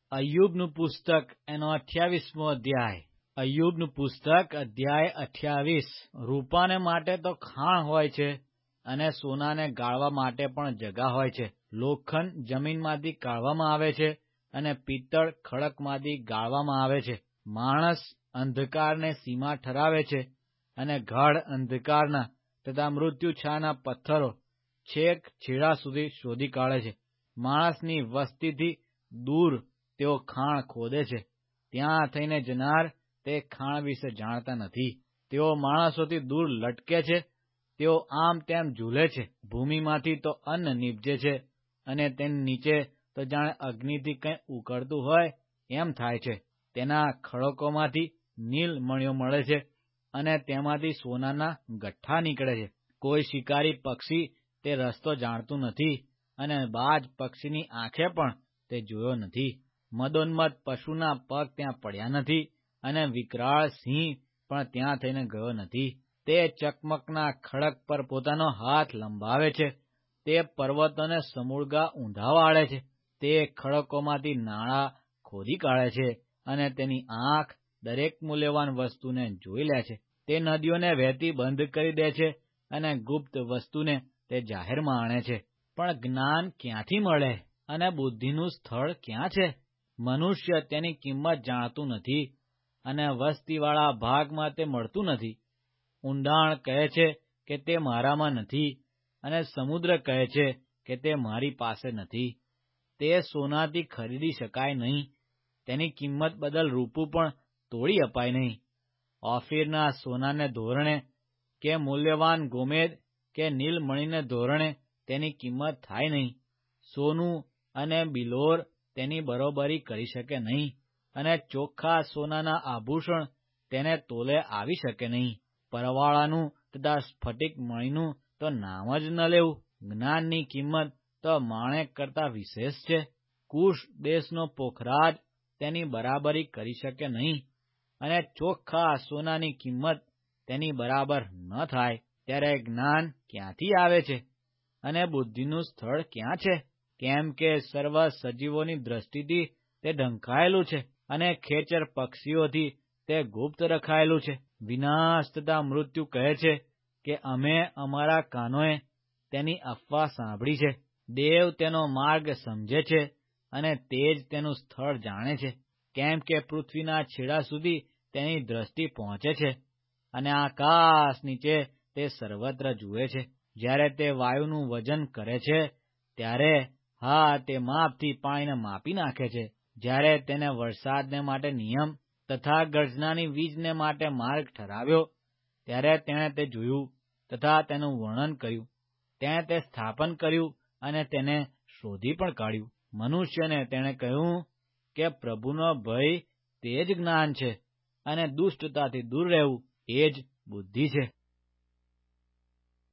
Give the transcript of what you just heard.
અય્યુબનું પુસ્તક એનો 28મો અધ્યાય. અય્યુબનું પુસ્તક અધ્યાય 28. રૂપાને માટે તો ખાણ હોય છે અને સોનાને ગાળવા માટે પણ જગા હોય છે. લોખંડ જમીનમાંથી કાઢવામાં આવે છે અને પિત્તળ ખડકમાંથી ગાળવામાં આવે છે. માણસ અંધકારને સીમા ઠરાવે છે અને ગાઢ અંધકારના તથા મૃત્યુછાયાના પથ્થરો છેક છેડા સુધી શોધી કાઢે છે. માણસની વસ્તીથી દૂર તેઓ ખાણ ખોદે છે. ત્યાં થઈને જનાર તે ખાણ વિશે જાણતા નથી. તેઓ માણસોથી દૂર લટકે છે. તેઓ આમ તેમ ઝૂલે છે. ભૂમિમાંથી તો અન્ન નીપજે છે અને તેની નીચે તો જાણે અગ્નિથી કંઈ ઉકળતું હોય એમ થાય છે. તેના ખડકોમાંથી નીલ મણિઓ મળે છે અને તેમાંથી સોનાના ગઠ્ઠા નીકળે છે. કોઈ શિકારી પક્ષી તે રસ્તો જાણતું નથી અને બાજ પક્ષીની આંખે પણ તે જોયો નથી. મદોન્મત્ત પશુના પગ ત્યાં પડ્યા નથી અને વિકરાળ સિંહ પણ ત્યાં થઈને ગયો નથી. તે ચકમકના ખડક પર પોતાનો હાથ લંબાવે છે. તે પર્વતોને સમૂળગા ઊંધા વાળે છે. તે ખડકોમાંથી નાળા ખોદી કાઢે છે અને તેની આંખ દરેક મૂલ્યવાન વસ્તુને જોઈ લે છે. તે નદીઓને વહેતી બંધ કરી દે છે અને ગુપ્ત વસ્તુને તે જાહેરમાં આણે છે. પણ જ્ઞાન ક્યાંથી મળે અને બુદ્ધિનું સ્થળ ક્યાં છે? મનુષ્ય તેની કિંમત જાણતું નથી અને વસ્તીવાળા ભાગમાં તે મળતું નથી. ઊંડાણ કહે છે કે તે મારામાં નથી અને સમુદ્ર કહે છે કે તે મારી પાસે નથી. તે સોનાથી ખરીદી શકાય નહીં. તેની કિંમત બદલ રૂપું પણ તોડી અપાય નહીં. ઓફીરના સોનાને ધોરણે કે મૂલ્યવાન ગોમેદ કે નીલમણીને ધોરણે તેની કિંમત થાય નહીં. સોનું અને બિલોર તેની બરોબરી કરી શકે નહીં અને ચોખ્ખા સોનાના આભૂષણ તેને તોલે આવી શકે નહીં. પરવાળાનું તથા સ્ફટિક મણીનું તો નામ જ ન લેવું. જ્ઞાનની કિંમત તો માણેક કરતાં વિશેષ છે. કુશ દેશનો પોખરાજ તેની બરાબરી કરી શકે નહીં અને ચોખ્ખા સોનાની કિંમત તેની બરાબર ન થાય. ત્યારે જ્ઞાન ક્યાંથી આવે છે અને બુદ્ધિનું સ્થળ ક્યાં છે? કેમ કે સર્વ સજીવોની દ્રષ્ટિથી તે ઢંકાયેલું છે અને ખેચર પક્ષીઓથી તે ગુપ્ત રખાયેલું છે. વિનાશ તથા મૃત્યુ કહે છે કે અમે અમારા કાનોએ તેની અફવા સાંભળી છે. દેવ તેનો માર્ગ સમજે છે અને તે જ તેનું સ્થળ જાણે છે. કેમ કે પૃથ્વીના છેડા સુધી તેની દ્રષ્ટિ પહોંચે છે અને આકાશ નીચે તે સર્વત્ર જુએ છે. જ્યારે તે વાયુનું વજન કરે છે ત્યારે તે માપથી પાણીને માપી નાખે છે. જ્યારે તેને વરસાદને માટે નિયમ તથા ગર્જનાની વીજને માટે માર્ગ ઠરાવ્યો, ત્યારે તેણે તે જોયું તથા તેનું વર્ણન કર્યું. તેણે તે સ્થાપન કર્યું અને તેને શોધી પણ કાઢ્યું. મનુષ્યને તેણે કહ્યું કે પ્રભુનો ભય તે જ જ્ઞાન છે અને દુષ્ટતાથી દૂર રહેવું એ જ બુદ્ધિ છે.